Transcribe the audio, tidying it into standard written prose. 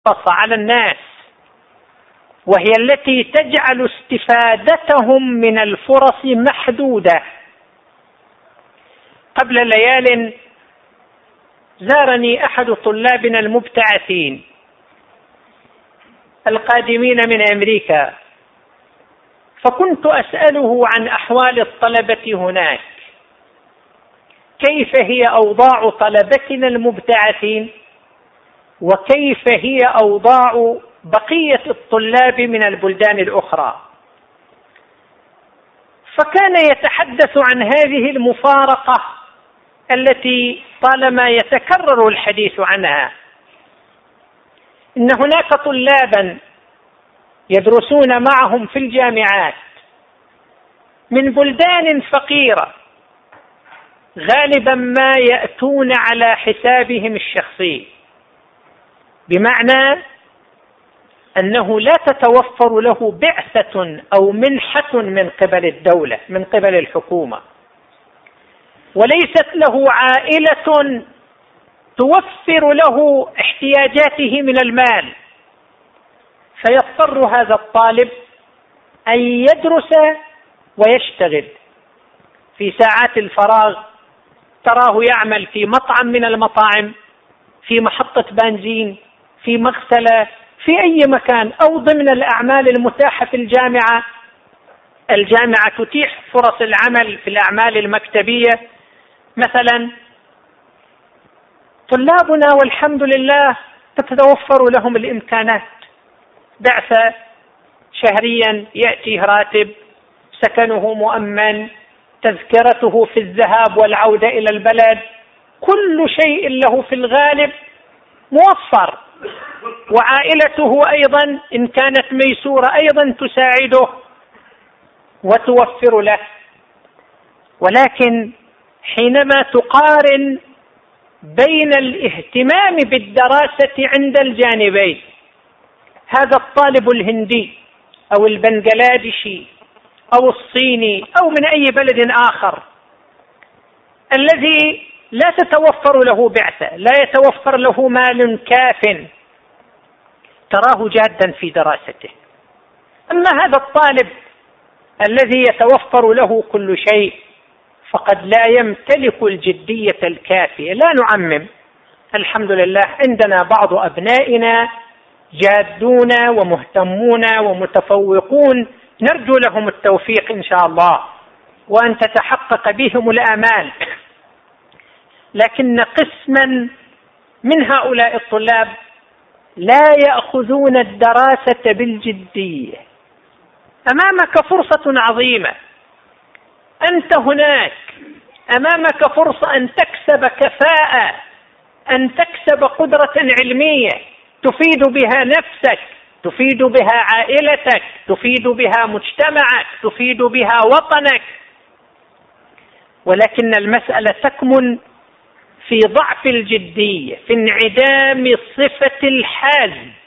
على الناس، وهي التي تجعل استفادتهم من الفرص محدودة. قبل ليال زارني أحد طلابنا المبتعثين القادمين من أمريكا، فكنت أسأله عن أحوال الطلبة هناك، كيف هي أوضاع طلبتنا المبتعثين وكيف هي أوضاع بقية الطلاب من البلدان الأخرى. فكان يتحدث عن هذه المفارقة التي طالما يتكرر الحديث عنها، إن هناك طلابا يدرسون معهم في الجامعات من بلدان فقيرة غالبا ما يأتون على حسابهم الشخصي، بمعنى أنه لا تتوفر له بعثة أو منحة من قبل الدولة، من قبل الحكومة، وليست له عائلة توفر له احتياجاته من المال، فيضطر هذا الطالب أن يدرس ويشتغل. في ساعات الفراغ تراه يعمل في مطعم من المطاعم، في محطة بنزين، في مغسلة، في أي مكان، أو ضمن الأعمال المتاحة في الجامعة. الجامعة تتيح فرص العمل في الأعمال المكتبية مثلا. طلابنا والحمد لله تتوفر لهم الإمكانات، بعثة شهريا يأتيه راتب، سكنه مؤمن، تذكرته في الذهاب والعودة إلى البلد، كل شيء له في الغالب موفر، وعائلته أيضا إن كانت ميسورة أيضا تساعده وتوفر له. ولكن حينما تقارن بين الاهتمام بالدراسة عند الجانبين، هذا الطالب الهندي أو البنغلاديشي أو الصيني أو من أي بلد آخر الذي لا تتوفر له بعثة، لا يتوفر له مال كاف، تراه جادا في دراسته. أما هذا الطالب الذي يتوفر له كل شيء فقد لا يمتلك الجدية الكافية. لا نعمم، الحمد لله عندنا بعض أبنائنا جادون ومهتمون ومتفوقون، نرجو لهم التوفيق إن شاء الله وأن تتحقق بهم الآمال، لكن قسما من هؤلاء الطلاب لا يأخذون الدراسة بالجدية. أمامك فرصة عظيمة، أنت هناك أمامك فرصة أن تكسب كفاءة، أن تكسب قدرة علمية تفيد بها نفسك، تفيد بها عائلتك، تفيد بها مجتمعك، تفيد بها وطنك. ولكن المسألة تكمن في ضعف الجدية، في انعدام صفة الحزم،